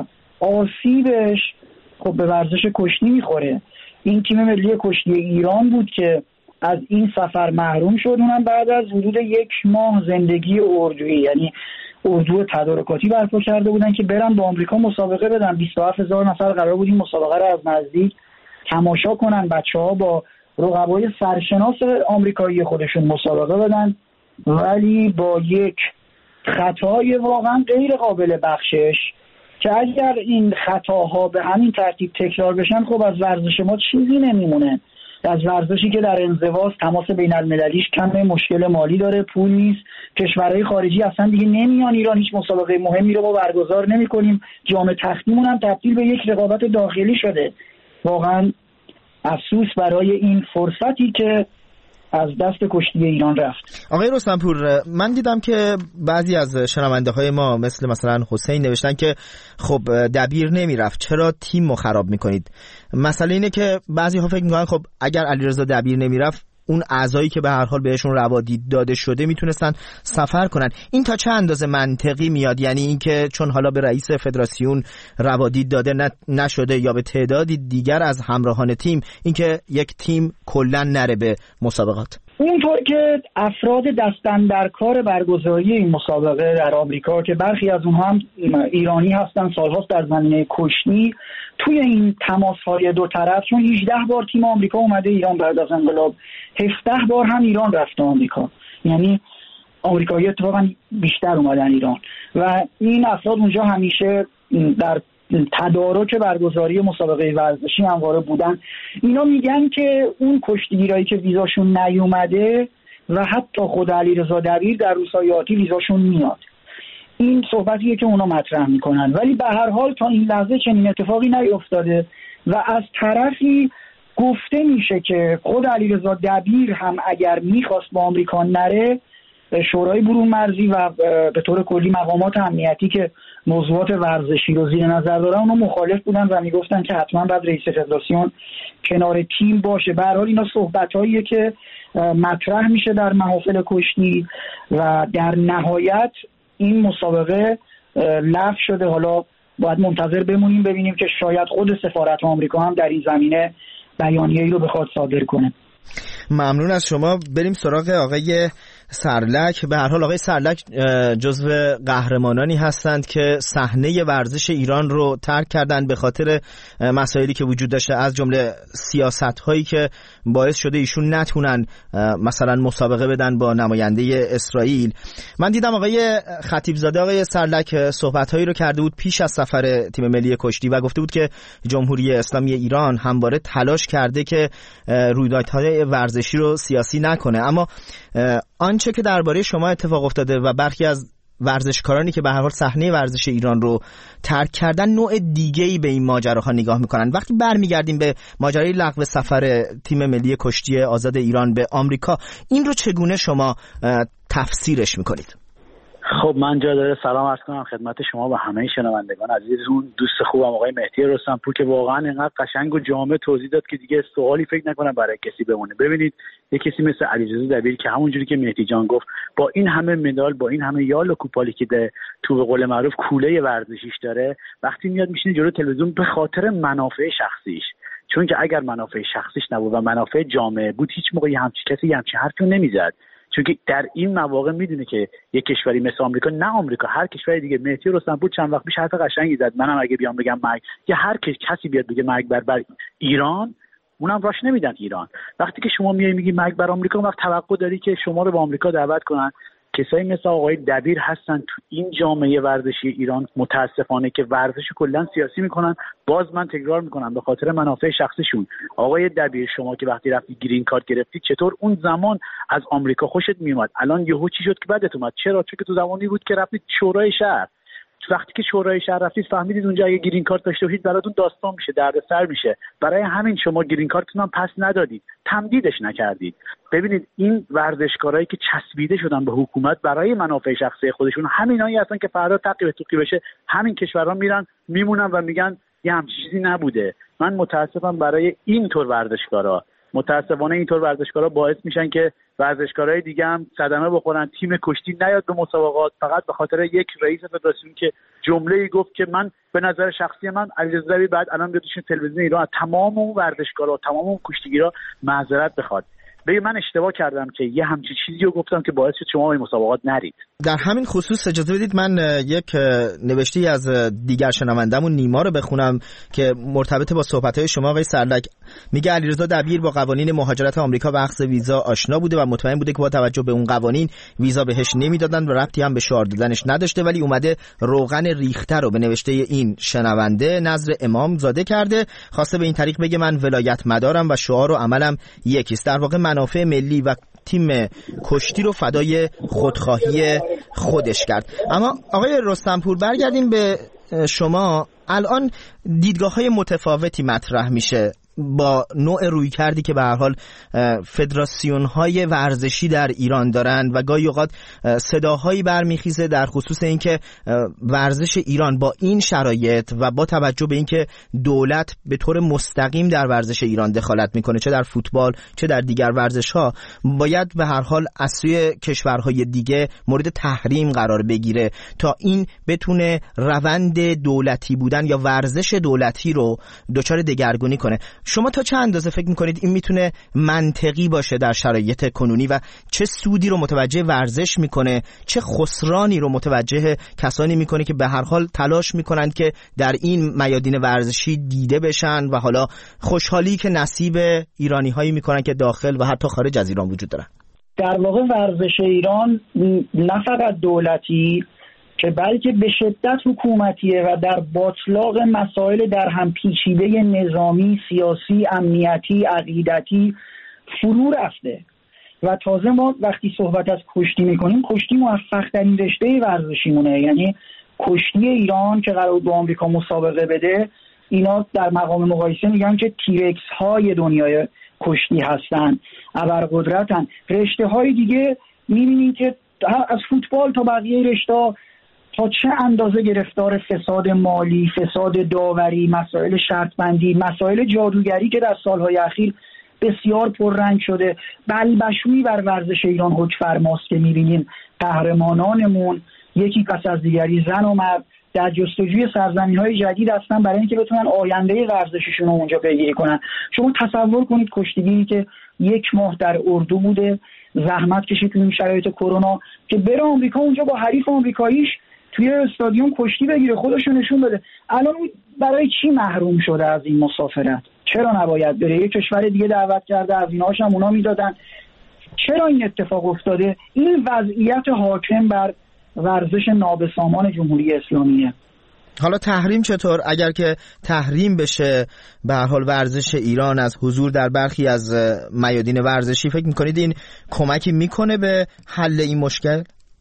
آسیبش خب به ورزش کشتی میخوره. این تیم ملی کشتی ایران بود که از این سفر محروم شد، اونم بعد از حدود یک ماه زندگی اردویی، یعنی اردو تدارکاتی برپا کرده بودن که برن با آمریکا مسابقه بدن. بیست و هفت هزار نفر قرار بود این مسابقه رو از نزدیک تماشا کنن، بچه‌ها با رقبای سرشناس آمریکایی خودشون مسابقه بدن، ولی با یک خطای واقعا غیر قابل بخشش که اگر این خطاها به همین ترتیب تکرار بشن خب از ورزش ما چیزی نمیمونه. از ورزشی که در انزواست، تماس بین المللیش کم، مشکل مالی داره، پول نیست، کشورهای خارجی اصلا دیگه نمیان ایران، هیچ مسابقه مهمی رو ما برگزار نمی‌کنیم، جام تختیمون هم تبدیل به یک رقابت داخلی شده. واقعا افسوس برای این فرصتی که از دست کشتی ایران رفت. آقای رستمپور، من دیدم که بعضی از شنونده های ما مثل مثلا حسین نوشتن که خب دبیر نمیرفت، چرا تیم رو خراب میکنید؟ مسئله اینه که بعضی ها فکر میکنن خب اگر علیرضا دبیر نمیرفت اون اعضایی که به هر حال بهشون روادید داده شده میتونستن سفر کنن. این تا چه اندازه منطقی میاد؟ یعنی اینکه چون حالا به رئیس فدراسیون روادید داده نشده یا به تعدادی دیگر از همراهان تیم، اینکه یک تیم کلا نره به مسابقات؟ اونطور که افراد دستن در کار برگزاری این مسابقه در آمریکا که برخی از اونها هم ایرانی هستن، سالهاست در زمینه کشتی، توی این تماس‌های دو طرف، چون هجده بار تیم آمریکا اومده ایران بعد از انقلاب، هفده بار هم ایران رفته آمریکا، یعنی آمریکایی اتفاقا بیشتر اومدن ایران و این افراد اونجا همیشه در تدارک برگزاری مسابقه ورزشی همواره بودن. اینا میگن که اون کشتیگیرایی که ویزاشون نیومده و حتی خود علیرضا دبیر در روزهای آتی ویزاشون میاد. این صحبتیه که اونا مطرح میکنن، ولی به هر حال تا این لحظه چنین اتفاقی نیفتاده و از طرفی گفته میشه که خود علیرضا دبیر هم اگر میخواست با آمریکا نره، شورای برون مرزی و به طور کلی مقامات امنیتی که موضوعات ورزشی رو زیر نظر دارن اونها مخالف بودن و میگفتن که حتما باید رئیس فدراسیون کنار تیم باشه. به هر حال اینا صحبتاییه که مطرح میشه در محافل کشتی و در نهایت این مسابقه لغو شده. حالا باید منتظر بمونیم ببینیم که شاید خود سفارت آمریکا هم در این زمینه بیانیه‌ای رو بخواد صادر کنه. ممنون از شما. بریم سراغ آقای سرلک. به هر حال آقای سرلک جزو قهرمانانی هستند که صحنه ورزش ایران رو ترک کردن به خاطر مسائلی که وجود داشته، از جمله سیاست‌هایی که باعث شده ایشون نتونن مثلا مسابقه بدن با نماینده اسرائیل. من دیدم آقای خطیبزاده آقای سرلک صحبت‌هایی رو کرده بود پیش از سفر تیم ملی کشتی و گفته بود که جمهوری اسلامی ایران همواره تلاش کرده که رویدادهای ورزشی رو سیاسی نکنه، اما آنچه که درباره شما اتفاق افتاده و برخی از ورزشکارانی که به هر حال صحنه ورزش ایران رو ترک کردن نوع دیگه‌ای به این ماجراها نگاه میکنن. وقتی برمیگردیم به ماجرای لغو سفر تیم ملی کشتی آزاد ایران به آمریکا، این رو چگونه شما تفسیرش میکنید؟ خب من جا داره سلام عرض کنم خدمت شما و همه شنوندگان عزیزتون. دوست خوبم آقای مهدی رستمپور که واقعا اینقدر قشنگ و جامع توضیح داد که دیگه سوالی فکر نکنم برای کسی بمونه. ببینید یک کسی مثل علیرضا دبیر که همونجوری که مهدی جان گفت با این همه مدال، با این همه یال و کوپالی که ده تو به قول معروف کوله ورزشیش داره، وقتی میاد میشینه جلوی تلویزیون به خاطر منافع شخصیش، چون که اگر منافع شخصیش نبود و منافع جامعه بود هیچ موقع همچین کسی همچین حرفی نمیزد، چون که در این مواقع میدونه که یک کشوری مثل آمریکا، نه آمریکا، هر کشور دیگه، مهدی رستمپور چند وقت پیش حرف قشنگی زد، منم اگه بیام بگم مرگ یا هر کسی بیاد بگه مرگ بر, بر ایران، اونم راش نمیدن ایران. وقتی که شما میای میگی مرگ بر آمریکا، وقت توقع داری که شما رو به آمریکا دعوت کنن. کسایی مثل آقای دبیر هستن تو این جامعه ورزشی ایران متاسفانه که ورزش کلا سیاسی میکنن. باز من تکرار میکنم به خاطر منافع شخصیشون. آقای دبیر شما که وقتی رفتی گرین کارت گرفتی چطور اون زمان از آمریکا خوشت میومد، الان یهو چی شد که بدت اومد؟ چرا؟ چون که تو زمانی بود که رفتید شورای شهر. وقتی که شورای شهر رفتید فهمیدید اونجا اگه گرین کارت داشته باشید براتون داستان میشه، دردسر میشه. برای همین شما گرین کارتتون هم پس ندادید، تمدیدش نکردید. ببینید این ورزشکارایی که چسبیده شدن به حکومت برای منافع شخصی خودشون، همینایی هستن که فردا تقی توقی بشه همین کشورها میرن میمونن و میگن یه همچین چیزی نبوده. من متاسفم برای این طور ورزشکارا، متاسفانه اینطور ورزشکارا باعث میشن که ورزشکارای دیگه هم صدمه بخورن، تیم کشتی نیاد به مسابقات فقط به خاطر یک رئیس فدراسیون که جمله‌ای گفت که من به نظر شخصی من علیرضا دبیر بعد الان بیاد تو تلویزیون ایران تمام اون ورزشکارا، تمام اون کشتیگیرا معذرت بخواد. ببین من اشتباه کردم که یه همچین چیزی رو گفتم که باعث شد شما به مسابقات نرید. در همین خصوص اجازه بدید من یک نوشته از دیگر شنوندمون نیما رو بخونم که مرتبط با صحبت‌های شما آقای سرلک. میگه علیرضا دبیر با قوانین مهاجرت آمریکا و اخذ ویزا آشنا بوده و مطمئن بوده که با توجه به اون قوانین ویزا بهش نمیدادن و ربطی هم به شعار دادنش نداشته، ولی اومده روغن ریخته رو به نوشته این شنونده نظر امام زاده کرده، خواسته به این طریق بگه من ولایت مدارم و شعار و عملم یکیست. در واقع منافع ملی و تیم کشتی رو فدای خودخواهی خودش کرد. اما آقای رستمپور برگردیم به شما. الان دیدگاه‌های متفاوتی مطرح میشه با نوع روی کردی که به هر حال فدراسیون‌های ورزشی در ایران دارن و گاهی اوقات صداهایی برمیخیزه در خصوص اینکه ورزش ایران با این شرایط و با توجه به اینکه دولت به طور مستقیم در ورزش ایران دخالت میکنه، چه در فوتبال چه در دیگر ورزش‌ها، باید به هر حال از سوی کشورهای دیگه مورد تحریم قرار بگیره تا این بتونه روند دولتی بودن یا ورزش دولتی رو دچار دگرگونی کنه. شما تا چه اندازه فکر میکنید این میتونه منطقی باشه در شرایط کنونی و چه سودی رو متوجه ورزش میکنه، چه خسرانی رو متوجه کسانی میکنه که به هر حال تلاش میکنند که در این میادین ورزشی دیده بشن و حالا خوشحالی که نصیب ایرانی هایی میکنن که داخل و حتی خارج از ایران وجود دارن؟ در واقع ورزش ایران نه فقط دولتی که بلکه به شدت حکومتیه و در باطلاق مسائل در هم پیچیده نظامی، سیاسی، امنیتی، عقیدتی فرو رفته و تازه ما وقتی صحبت از کشتی میکنیم، کشتی موفق ترین رشته ورزشیمونه. یعنی کشتی ایران که قرار با آمریکا مسابقه بده، اینا در مقام مقایسه میگن که تیرکس های دنیای کشتی هستن، ابرقدرتن. رشته های دیگه میبینید که از فوتبال تا بقیه رشته تا چه اندازه گرفتار فساد مالی، فساد داوری، مسائل شرط بندی، مسائل جادوگری که در سالهای اخیر بسیار پررنگ شده. بلبشویی بر ورزش ایران حکم فرماست که میبینیم قهرمانانمون یکی پس از دیگری، زن و مرد، در جستجوی سرزمین‌های جدید هستن برای اینکه بتونن آینده ورزششون رو اونجا پیگیری کنن. شما تصور کنید کشتیگیری که یک ماه در اردو بوده، زحمت کشید تو این شرایط کرونا که بره آمریکا اونجا با حریف آمریکاییش توی استادیوم کشتی بگیره، خودش رو نشون بده. الان برای چی محروم شده از این مسافرت؟ چرا نباید بره؟ یک کشور دیگه دعوت کرده، از ایناش هم اونا میدادن. چرا این اتفاق افتاده؟ این وضعیت حاکم بر ورزش نابسامان جمهوری اسلامیه. حالا تحریم چطور؟ اگر که تحریم بشه به هر حال ورزش ایران از حضور در برخی از میادین ورزشی، فکر میکنید این کمکی میکنه به حل این مشکل؟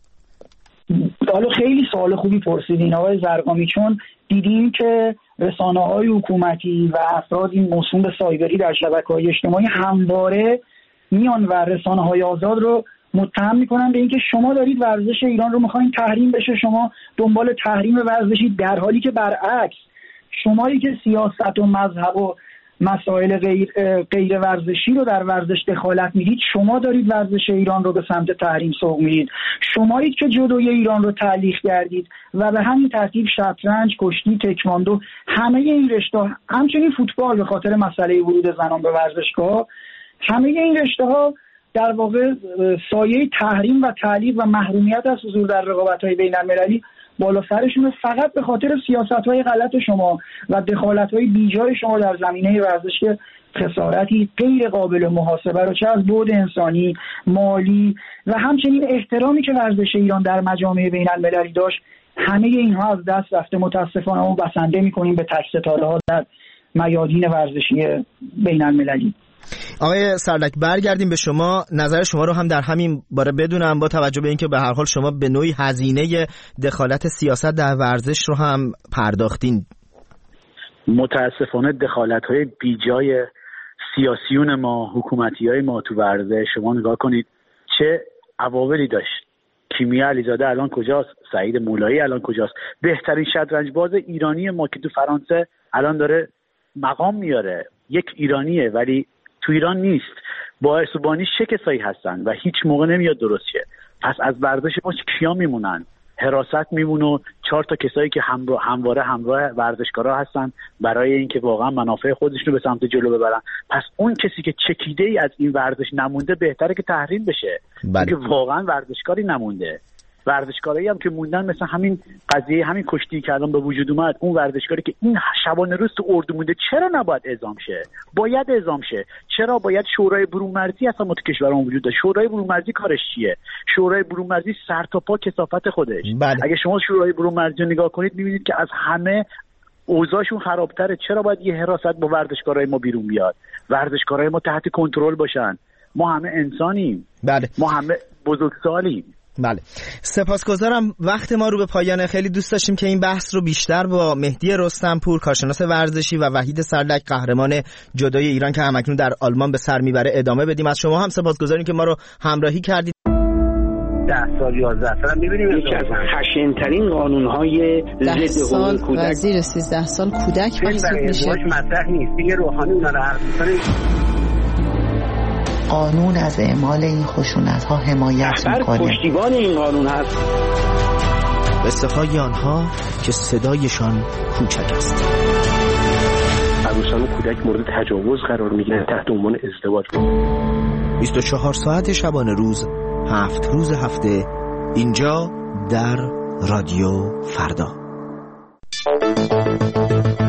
حالا خیلی سوال خوبی پرسیدین آقای زرقامی، چون دیدیم که رسانه‌های حکومتی و افراد این موسوم به سایبری در شبکه‌های اجتماعی همواره میان و رسانه‌های آزاد رو متهم میکنن به اینکه شما دارید ورزش ایران رو میخواین تحریم بشه، شما دنبال تحریم ورزشی، در حالی که برعکس شمایی که سیاست و مذهب و مسائل غیر غیر ورزشی رو در ورزش دخالت میدید، شما دارید ورزش ایران رو به سمت تحریم سوق میدید. شمایید که جدوی ایران رو تعلیق کردید و به همین ترتیب شطرنج، کشتی، تکواندو، همه این رشته، همچنین فوتبال به خاطر مسئله ورود زنان به ورزشگاه، همه این رشته ها در واقع سایه تحریم و تعلیق و محرومیت از حضور در رقابت‌های بین‌المللی بالا سرشون، فقط به خاطر سیاست‌های غلط شما و دخالت‌های بیجای شما در زمینه ورزش که خسارتی غیر قابل محاسبه رو چه از بعد انسانی، مالی و همچنین احترامی که ورزش ایران در مجامع بین‌المللی داشت، همه اینها از دست رفته. متأسفانه ما بسنده می‌کنیم به تک ستاره‌ها در میادین ورزشی بین‌المللی. آقای سرلک، برگردیم به شما، نظر شما رو هم در همین باره بدونم، با توجه به اینکه به هر حال شما به نوعی هزینه دخالت سیاست در ورزش رو هم پرداختین. متاسفانه دخالت‌های بیجای سیاسیون ما، حکومتی‌های ما تو ورزش، شما نگاه کنید چه عواقبی داشت. کیمیا علیزاده الان کجاست؟ سعید مولایی الان کجاست؟ بهترین شطرنج‌باز ایرانی ما که تو فرانسه الان داره مقام میاره، یک ایرانیه ولی تو ایران نیست. با ارسوبانی چه کسایی هستن و هیچ موقع نمیاد درست شه. پس از ورزش ما کیا میمونن؟ حراست میمونه و چهار تا کسایی که همراه همواره همراه ورزشکارا هستن برای اینکه واقعا منافع خودشون رو به سمت جلو ببرن. پس اون کسی که چکیده ای از این ورزش نمونده بهتره که تحریم بشه. بله. که واقعا ورزشکاری نمونده. ورزشکارایی هم که موندن مثلا همین قضیه، همین کشتی که الان به وجود اومد، اون ورزشکاری که این شبانه روز تو اردو مونده چرا نباید اعزام شه؟ باید اعزام شه. چرا باید شورای برونمرزی اصلا تو کشورمون وجود داره؟ شورای برونمرزی کارش چیه؟ شورای برونمرزی سر تا پا کثافت خودش. بله. اگه شما شورای برونمرزی رو نگاه کنید می‌بینید که از همه اوضاعشون خرابتره. چرا باید یه حراست با ورزشکارای ما بیرون بیاد؟ ورزشکارای ما تحت کنترل باشن. ما همه انسانیم. بله. ما همه بزرگسالیم. بله، سپاسگزارم. وقت ما رو به پایان. خیلی دوست داشتیم که این بحث رو بیشتر با مهدی رستمپور، کارشناس ورزشی، و وحید سرلک، قهرمان جدوی ایران که همکنون در آلمان به سر میبره، ادامه بدیم. از شما هم سپاسگزاریم که ما رو همراهی کردید. ده سال یازده سال می‌بینیم یکی از خشن‌ترین قانون‌های ضد حقوق کودک وزیر سیزده سال کودک محسوب میشه. مطرح نیست دیگه. روحانی اونا رو حرف می‌کنه. قانون از اعمال این خشونت‌ها حمایت می‌کنه. پشتیبان این قانون هست. قصه‌های آنها که صدایشان کوچک است. عروسان و کودک مورد تجاوز قرار میگیرن تحت عنوان ازدواج. بیست و چهار ساعت شبانه روز، هفت روز هفته، اینجا در رادیو فردا.